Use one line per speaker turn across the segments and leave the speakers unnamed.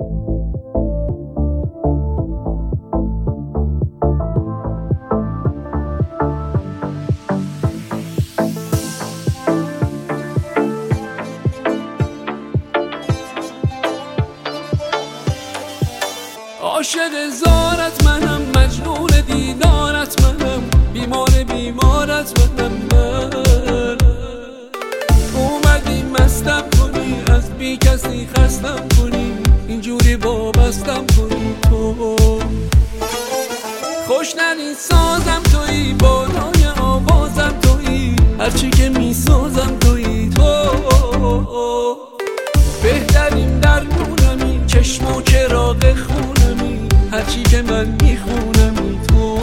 عاشق زارت منم، مجنون دیدارت منم، بیمارت منم. من اومدی مستم کنی، از بی کسی خستم کنی، اینجوری وابستم کنی. تو خوشنری سازم تویی، بالای آوازم تویی، هرچی که میسازم تویی. تو بهترین درمونمی، چشم و چراغ خونمی، هرچی که من میخونمی. تو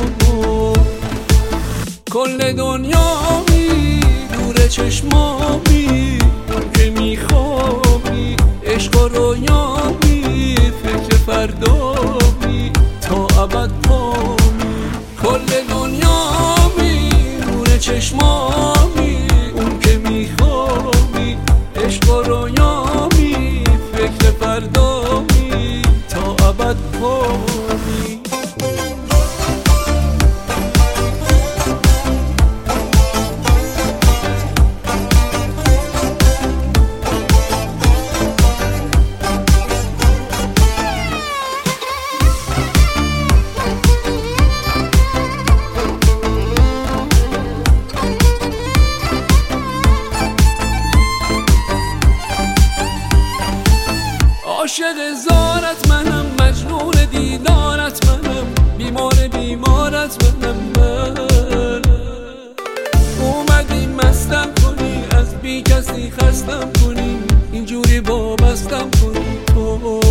کل دنیامی، دور چشمامی، اون که میخوابی، عشق و رویامی، فکر فردامی، تا ابد پامی. کل دنیامی، دور چشمامی، اون که میخوابی، عشق و رویامی، فکر فردامی، تا ابد پامی. عاشق زارت منم، مجنون دیدارت منم، بیمارت منم. من اومدی مستم کنی، از بی کسی خستم کنی، اینجوری وابستم کنی. تو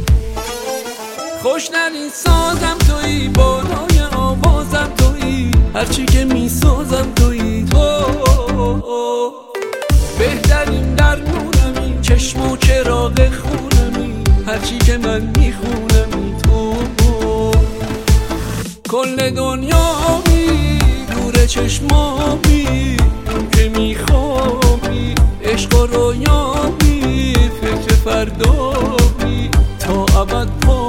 خوشنری سازم تویی، بالای آوازم تویی، هرچی که میسازم تویی. تو بهترین درمونمی، چشم و چراغ خونمی، هرچی که من میخونمی. تو کل دنیامی، دور چشمامی، اون که میخوابی، عشق و رویامی، فکر فردامی، تا ابد پامی.